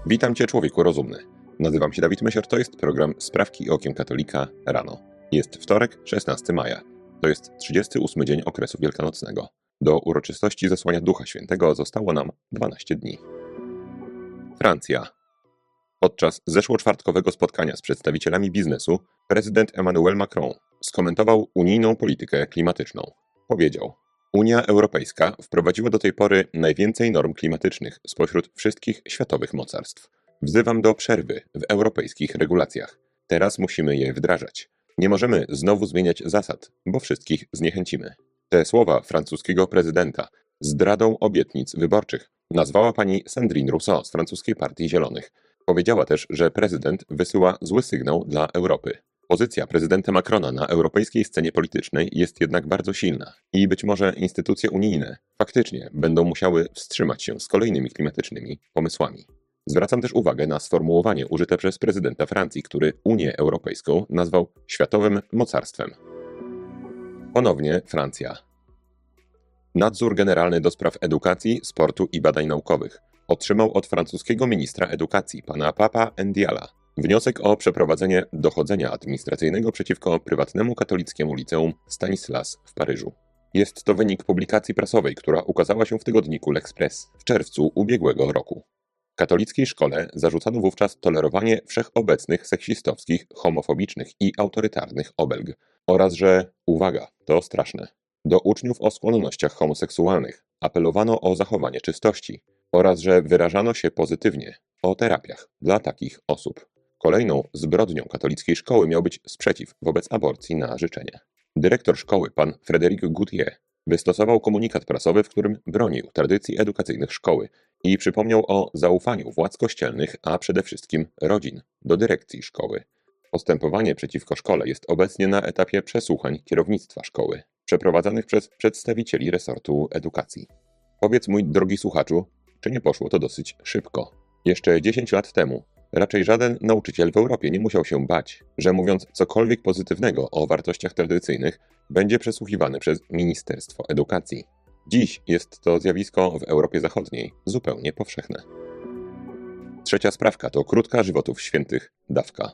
Witam Cię, człowieku rozumny. Nazywam się Dawid Mysior, to jest program Sprawki okiem katolika rano. Jest wtorek, 16 maja. To jest 38 dzień okresu wielkanocnego. Do uroczystości zesłania Ducha Świętego zostało nam 12 dni. Francja. Podczas zeszłoczwartkowego spotkania z przedstawicielami biznesu prezydent Emmanuel Macron skomentował unijną politykę klimatyczną. Powiedział: Unia Europejska wprowadziła do tej pory najwięcej norm klimatycznych spośród wszystkich światowych mocarstw. Wzywam do przerwy w europejskich regulacjach. Teraz musimy je wdrażać. Nie możemy znowu zmieniać zasad, bo wszystkich zniechęcimy. Te słowa francuskiego prezydenta zdradą obietnic wyborczych nazwała pani Sandrine Rousseau z francuskiej Partii Zielonych. Powiedziała też, że prezydent wysyła zły sygnał dla Europy. Pozycja prezydenta Macrona na europejskiej scenie politycznej jest jednak bardzo silna i być może instytucje unijne faktycznie będą musiały wstrzymać się z kolejnymi klimatycznymi pomysłami. Zwracam też uwagę na sformułowanie użyte przez prezydenta Francji, który Unię Europejską nazwał światowym mocarstwem. Ponownie Francja. Nadzór Generalny do Spraw Edukacji, Sportu i Badań Naukowych otrzymał od francuskiego ministra edukacji, pana Papa Ndiala, wniosek o przeprowadzenie dochodzenia administracyjnego przeciwko prywatnemu katolickiemu liceum Stanislas w Paryżu. Jest to wynik publikacji prasowej, która ukazała się w tygodniku L'Express w czerwcu ubiegłego roku. Katolickiej szkole zarzucano wówczas tolerowanie wszechobecnych seksistowskich, homofobicznych i autorytarnych obelg oraz, że, uwaga, to straszne, do uczniów o skłonnościach homoseksualnych apelowano o zachowanie czystości oraz, że wyrażano się pozytywnie o terapiach dla takich osób. Kolejną zbrodnią katolickiej szkoły miał być sprzeciw wobec aborcji na życzenie. Dyrektor szkoły, pan Frédéric Gautier, wystosował komunikat prasowy, w którym bronił tradycji edukacyjnych szkoły i przypomniał o zaufaniu władz kościelnych, a przede wszystkim rodzin, do dyrekcji szkoły. Postępowanie przeciwko szkole jest obecnie na etapie przesłuchań kierownictwa szkoły, przeprowadzanych przez przedstawicieli resortu edukacji. Powiedz, mój drogi słuchaczu, czy nie poszło to dosyć szybko? Jeszcze 10 lat temu raczej żaden nauczyciel w Europie nie musiał się bać, że mówiąc cokolwiek pozytywnego o wartościach tradycyjnych, będzie przesłuchiwany przez Ministerstwo Edukacji. Dziś jest to zjawisko w Europie Zachodniej zupełnie powszechne. Trzecia sprawka to krótka żywotów świętych dawka.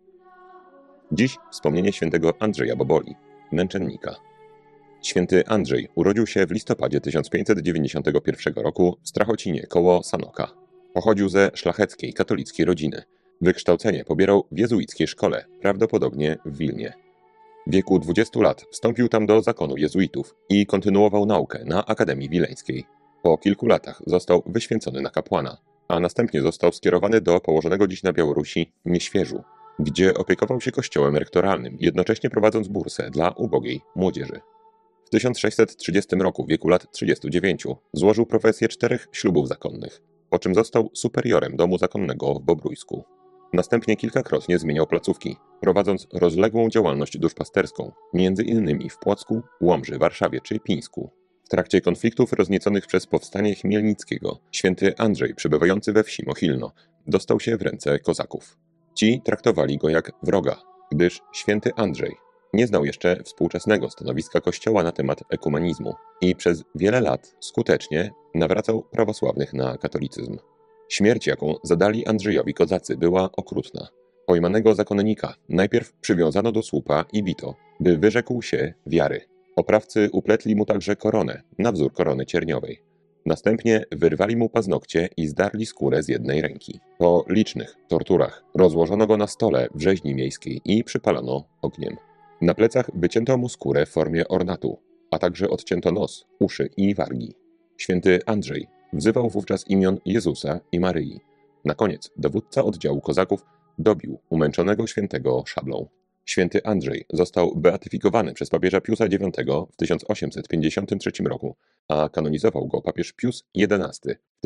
Dziś wspomnienie świętego Andrzeja Boboli, męczennika. Święty Andrzej urodził się w listopadzie 1591 roku w Strachocinie koło Sanoka. Pochodził ze szlacheckiej, katolickiej rodziny. Wykształcenie pobierał w jezuickiej szkole, prawdopodobnie w Wilnie. W wieku 20 lat wstąpił tam do zakonu jezuitów i kontynuował naukę na Akademii Wileńskiej. Po kilku latach został wyświęcony na kapłana, a następnie został skierowany do położonego dziś na Białorusi Mieświerzu, gdzie opiekował się kościołem rektoralnym, jednocześnie prowadząc bursę dla ubogiej młodzieży. W 1630 roku, w wieku lat 39, złożył profesję 4 ślubów zakonnych, po czym został superiorem domu zakonnego w Bobrójsku. Następnie kilkakrotnie zmieniał placówki, prowadząc rozległą działalność duszpasterską, między innymi w Płocku, Łomży, Warszawie czy Pińsku. W trakcie konfliktów roznieconych przez powstanie Chmielnickiego, święty Andrzej, przebywający we wsi Mochilno, dostał się w ręce kozaków. Ci traktowali go jak wroga, gdyż święty Andrzej nie znał jeszcze współczesnego stanowiska Kościoła na temat ekumenizmu i przez wiele lat skutecznie nawracał prawosławnych na katolicyzm. Śmierć, jaką zadali Andrzejowi kozacy, była okrutna. Pojmanego zakonnika najpierw przywiązano do słupa i bito, by wyrzekł się wiary. Oprawcy upletli mu także koronę, na wzór korony cierniowej. Następnie wyrwali mu paznokcie i zdarli skórę z jednej ręki. Po licznych torturach rozłożono go na stole w rzeźni miejskiej i przypalono ogniem. Na plecach wycięto mu skórę w formie ornatu, a także odcięto nos, uszy i wargi. Święty Andrzej wzywał wówczas imion Jezusa i Maryi. Na koniec dowódca oddziału kozaków dobił umęczonego świętego szablą. Święty Andrzej został beatyfikowany przez papieża Piusa IX w 1853 roku, a kanonizował go papież Pius XI w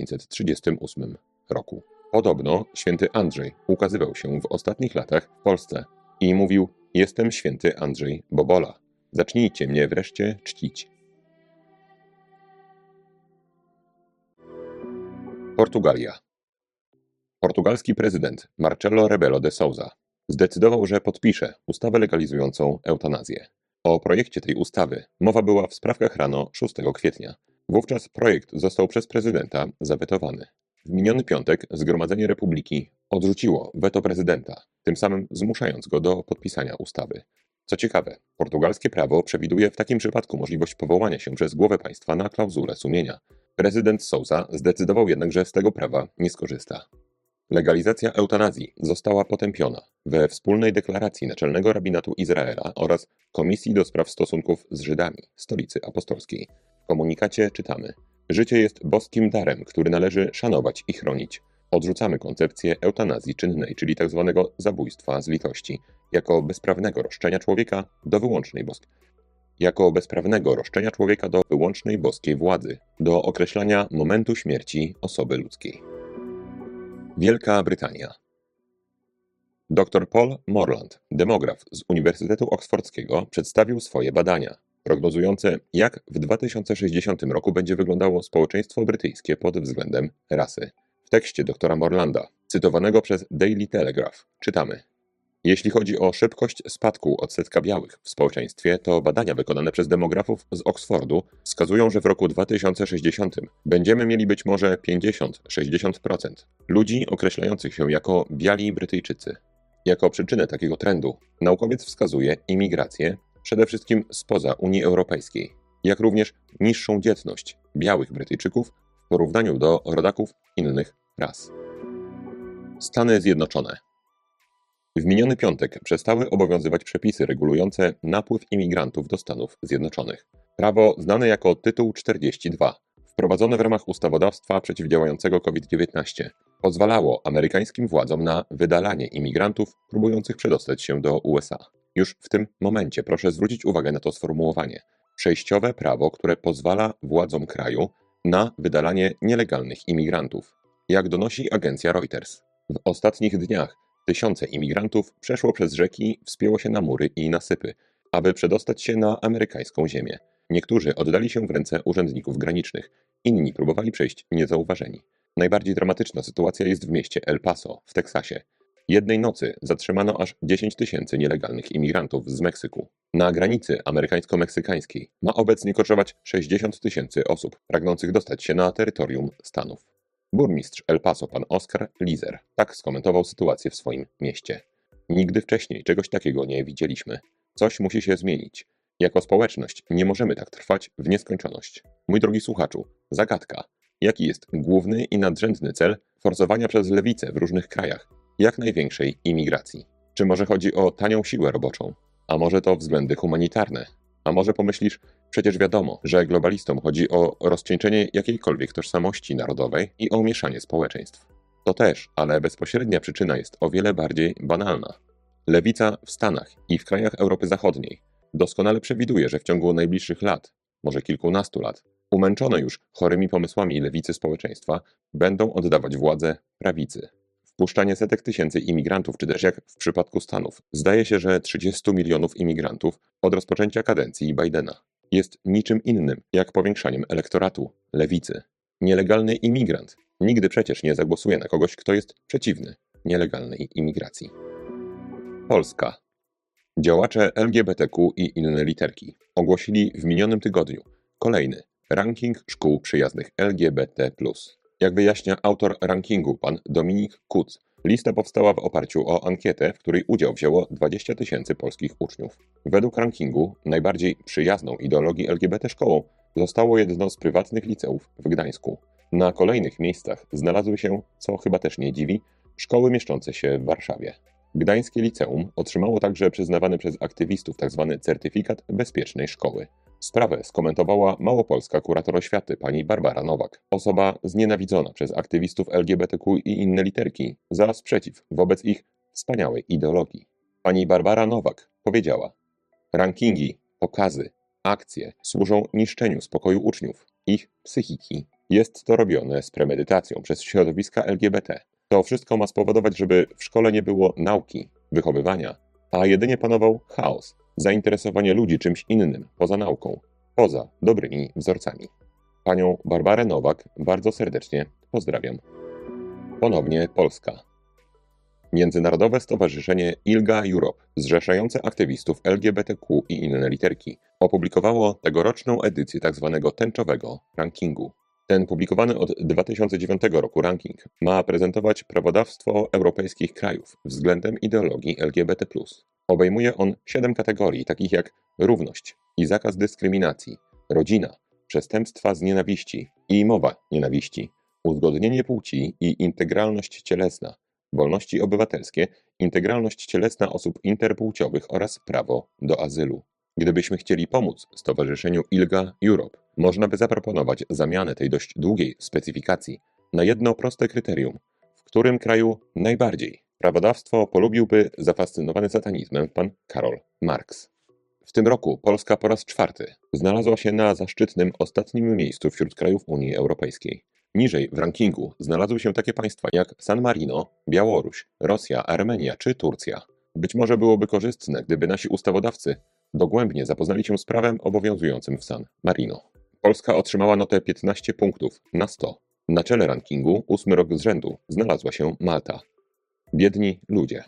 1938 roku. Podobno święty Andrzej ukazywał się w ostatnich latach w Polsce i mówił: Jestem święty Andrzej Bobola. Zacznijcie mnie wreszcie czcić. Portugalia. Portugalski prezydent Marcelo Rebelo de Sousa zdecydował, że podpisze ustawę legalizującą eutanazję. O projekcie tej ustawy mowa była w sprawkach rano 6 kwietnia. Wówczas projekt został przez prezydenta zawetowany. W miniony piątek Zgromadzenie Republiki odrzuciło weto prezydenta, tym samym zmuszając go do podpisania ustawy. Co ciekawe, portugalskie prawo przewiduje w takim przypadku możliwość powołania się przez głowę państwa na klauzulę sumienia. Prezydent Sousa zdecydował jednak, że z tego prawa nie skorzysta. Legalizacja eutanazji została potępiona we wspólnej deklaracji Naczelnego Rabinatu Izraela oraz Komisji do Spraw Stosunków z Żydami Stolicy Apostolskiej. W komunikacie czytamy: życie jest boskim darem, który należy szanować i chronić. Odrzucamy koncepcję eutanazji czynnej, czyli tzw. zabójstwa z litości, jako bezprawnego roszczenia człowieka do wyłącznej boskiej władzy, do określania momentu śmierci osoby ludzkiej. Wielka Brytania. Dr Paul Morland, demograf z Uniwersytetu Oksfordzkiego, przedstawił swoje badania, prognozujące, jak w 2060 roku będzie wyglądało społeczeństwo brytyjskie pod względem rasy. W tekście doktora Morlanda, cytowanego przez Daily Telegraph, czytamy: jeśli chodzi o szybkość spadku odsetka białych w społeczeństwie, to badania wykonane przez demografów z Oksfordu wskazują, że w roku 2060 będziemy mieli być może 50-60% ludzi określających się jako biali Brytyjczycy. Jako przyczynę takiego trendu naukowiec wskazuje imigrację, przede wszystkim spoza Unii Europejskiej, jak również niższą dzietność białych Brytyjczyków w porównaniu do rodaków innych ras. Stany Zjednoczone. W miniony piątek przestały obowiązywać przepisy regulujące napływ imigrantów do Stanów Zjednoczonych. Prawo znane jako Tytuł 42, wprowadzone w ramach ustawodawstwa przeciwdziałającego COVID-19, pozwalało amerykańskim władzom na wydalanie imigrantów próbujących przedostać się do USA. Już w tym momencie proszę zwrócić uwagę na to sformułowanie: przejściowe prawo, które pozwala władzom kraju na wydalanie nielegalnych imigrantów. Jak donosi agencja Reuters, w ostatnich dniach tysiące imigrantów przeszło przez rzeki, wspięło się na mury i nasypy, aby przedostać się na amerykańską ziemię. Niektórzy oddali się w ręce urzędników granicznych, inni próbowali przejść niezauważeni. Najbardziej dramatyczna sytuacja jest w mieście El Paso w Teksasie. Jednej nocy zatrzymano aż 10 tysięcy nielegalnych imigrantów z Meksyku. Na granicy amerykańsko-meksykańskiej ma obecnie koczować 60 tysięcy osób pragnących dostać się na terytorium Stanów. Burmistrz El Paso, pan Oscar Lizer, tak skomentował sytuację w swoim mieście: nigdy wcześniej czegoś takiego nie widzieliśmy. Coś musi się zmienić. Jako społeczność nie możemy tak trwać w nieskończoność. Mój drogi słuchaczu, zagadka. Jaki jest główny i nadrzędny cel forsowania przez lewicę w różnych krajach jak największej imigracji? Czy może chodzi o tanią siłę roboczą? A może to względy humanitarne? A może pomyślisz, przecież wiadomo, że globalistom chodzi o rozcieńczenie jakiejkolwiek tożsamości narodowej i o mieszanie społeczeństw. To też, ale bezpośrednia przyczyna jest o wiele bardziej banalna. Lewica w Stanach i w krajach Europy Zachodniej doskonale przewiduje, że w ciągu najbliższych lat, może kilkunastu lat, umęczone już chorymi pomysłami lewicy społeczeństwa będą oddawać władzę prawicy. Wpuszczanie setek tysięcy imigrantów, czy też jak w przypadku Stanów, zdaje się, że 30 milionów imigrantów od rozpoczęcia kadencji Bidena, jest niczym innym jak powiększaniem elektoratu lewicy. Nielegalny imigrant nigdy przecież nie zagłosuje na kogoś, kto jest przeciwny nielegalnej imigracji. Polska. Działacze LGBTQ i inne literki ogłosili w minionym tygodniu kolejny ranking szkół przyjaznych LGBT+. Jak wyjaśnia autor rankingu, pan Dominik Kuc, lista powstała w oparciu o ankietę, w której udział wzięło 20 tysięcy polskich uczniów. Według rankingu najbardziej przyjazną ideologii LGBT szkołą zostało jedno z prywatnych liceów w Gdańsku. Na kolejnych miejscach znalazły się, co chyba też nie dziwi, szkoły mieszczące się w Warszawie. Gdańskie liceum otrzymało także przyznawany przez aktywistów tzw. certyfikat bezpiecznej szkoły. Sprawę skomentowała małopolska kurator oświaty pani Barbara Nowak, osoba znienawidzona przez aktywistów LGBTQ i inne literki za sprzeciw wobec ich wspaniałej ideologii. Pani Barbara Nowak powiedziała: rankingi, pokazy, akcje służą niszczeniu spokoju uczniów, ich psychiki. Jest to robione z premedytacją przez środowiska LGBT. To wszystko ma spowodować, żeby w szkole nie było nauki, wychowywania, a jedynie panował chaos, zainteresowanie ludzi czymś innym, poza nauką, poza dobrymi wzorcami. Panią Barbarę Nowak bardzo serdecznie pozdrawiam. Ponownie Polska. Międzynarodowe Stowarzyszenie ILGA Europe, zrzeszające aktywistów LGBTQ i inne literki, opublikowało tegoroczną edycję tzw. tęczowego rankingu. Ten publikowany od 2009 roku ranking ma prezentować prawodawstwo europejskich krajów względem ideologii LGBT+. Obejmuje on 7 kategorii, takich jak równość i zakaz dyskryminacji, rodzina, przestępstwa z nienawiści i mowa nienawiści, uzgodnienie płci i integralność cielesna, wolności obywatelskie, integralność cielesna osób interpłciowych oraz prawo do azylu. Gdybyśmy chcieli pomóc Stowarzyszeniu ILGA Europe, można by zaproponować zamianę tej dość długiej specyfikacji na jedno proste kryterium, w którym kraju najbardziej prawodawstwo polubiłby zafascynowany satanizmem pan Karol Marx. W tym roku Polska po raz 4 znalazła się na zaszczytnym ostatnim miejscu wśród krajów Unii Europejskiej. Niżej w rankingu znalazły się takie państwa jak San Marino, Białoruś, Rosja, Armenia czy Turcja. Być może byłoby korzystne, gdyby nasi ustawodawcy dogłębnie zapoznali się z prawem obowiązującym w San Marino. Polska otrzymała notę 15 punktów na 100. Na czele rankingu 8 rok z rzędu znalazła się Malta. Biedni ludzie.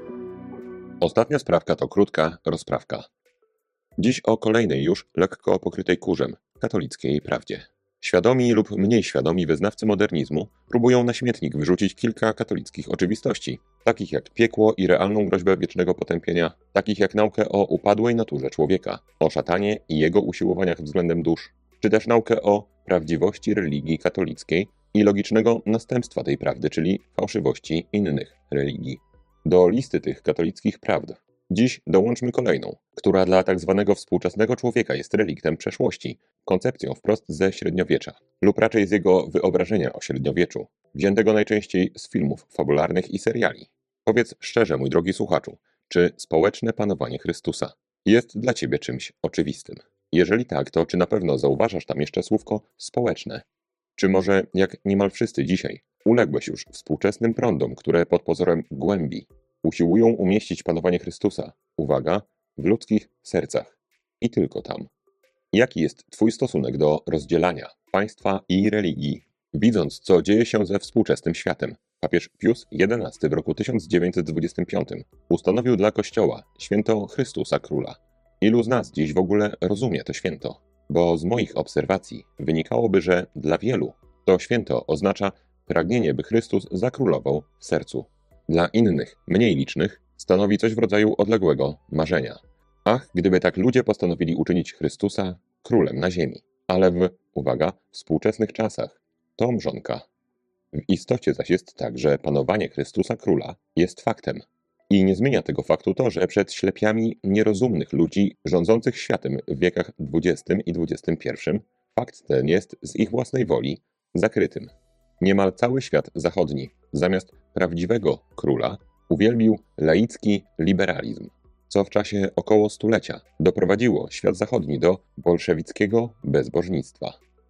Ostatnia sprawka to krótka rozprawka. Dziś o kolejnej już lekko pokrytej kurzem katolickiej prawdzie. Świadomi lub mniej świadomi wyznawcy modernizmu próbują na śmietnik wyrzucić kilka katolickich oczywistości, takich jak piekło i realną groźbę wiecznego potępienia, takich jak naukę o upadłej naturze człowieka, o szatanie i jego usiłowaniach względem dusz, czy też naukę o prawdziwości religii katolickiej i logicznego następstwa tej prawdy, czyli fałszywości innych religii. Do listy tych katolickich prawd dziś dołączmy kolejną, która dla tak zwanego współczesnego człowieka jest reliktem przeszłości, koncepcją wprost ze średniowiecza, lub raczej z jego wyobrażenia o średniowieczu, wziętego najczęściej z filmów fabularnych i seriali. Powiedz szczerze, mój drogi słuchaczu, czy społeczne panowanie Chrystusa jest dla ciebie czymś oczywistym? Jeżeli tak, to czy na pewno zauważasz tam jeszcze słówko społeczne? Czy może, jak niemal wszyscy dzisiaj, uległeś już współczesnym prądom, które pod pozorem głębi usiłują umieścić panowanie Chrystusa, uwaga, w ludzkich sercach i tylko tam? Jaki jest twój stosunek do rozdzielania państwa i religii? Widząc, co dzieje się ze współczesnym światem, papież Pius XI w roku 1925 ustanowił dla Kościoła święto Chrystusa Króla. Ilu z nas dziś w ogóle rozumie to święto? Bo z moich obserwacji wynikałoby, że dla wielu to święto oznacza pragnienie, by Chrystus zakrólował w sercu. Dla innych, mniej licznych, stanowi coś w rodzaju odległego marzenia. Ach, gdyby tak ludzie postanowili uczynić Chrystusa królem na ziemi. Ale w, uwaga, współczesnych czasach to mrzonka. W istocie zaś jest tak, że panowanie Chrystusa Króla jest faktem. I nie zmienia tego faktu to, że przed ślepiami nierozumnych ludzi rządzących światem w wiekach XX i XXI fakt ten jest z ich własnej woli zakrytym. Niemal cały świat zachodni zamiast prawdziwego króla uwielbił laicki liberalizm, co w czasie około stulecia doprowadziło świat zachodni do bolszewickiego bezbożnictwa.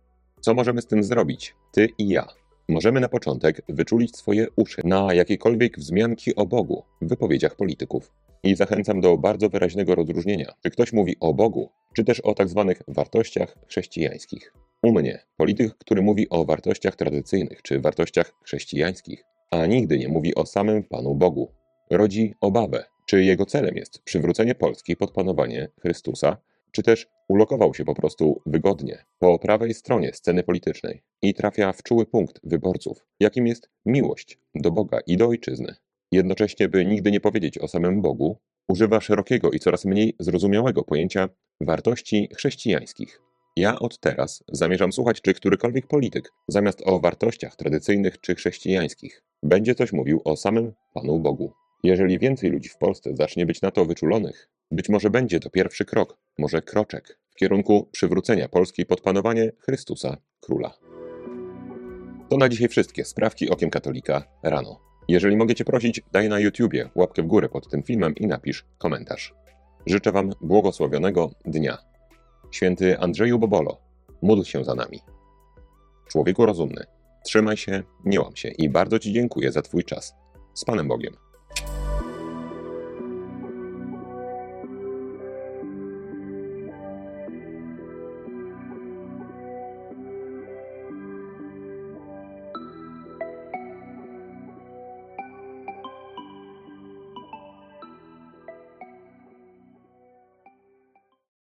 Co możemy z tym zrobić, ty i ja? Możemy na początek wyczulić swoje uszy na jakiekolwiek wzmianki o Bogu w wypowiedziach polityków. I zachęcam do bardzo wyraźnego rozróżnienia, czy ktoś mówi o Bogu, czy też o tak zwanych wartościach chrześcijańskich. U mnie polityk, który mówi o wartościach tradycyjnych czy wartościach chrześcijańskich, a nigdy nie mówi o samym Panu Bogu, rodzi obawę, czy jego celem jest przywrócenie Polski pod panowanie Chrystusa, czy też ulokował się po prostu wygodnie po prawej stronie sceny politycznej i trafia w czuły punkt wyborców, jakim jest miłość do Boga i do ojczyzny. Jednocześnie, by nigdy nie powiedzieć o samym Bogu, używa szerokiego i coraz mniej zrozumiałego pojęcia wartości chrześcijańskich. Ja od teraz zamierzam słuchać, czy którykolwiek polityk, zamiast o wartościach tradycyjnych czy chrześcijańskich, będzie coś mówił o samym Panu Bogu. Jeżeli więcej ludzi w Polsce zacznie być na to wyczulonych, być może będzie to pierwszy krok, może kroczek, w kierunku przywrócenia Polski pod panowanie Chrystusa Króla. To na dzisiaj wszystkie sprawki okiem katolika rano. Jeżeli mogę cię prosić, daj na YouTubie łapkę w górę pod tym filmem i napisz komentarz. Życzę wam błogosławionego dnia. Święty Andrzeju Bobolo, módl się za nami. Człowieku rozumny, trzymaj się, nie łam się i bardzo ci dziękuję za twój czas. Z Panem Bogiem.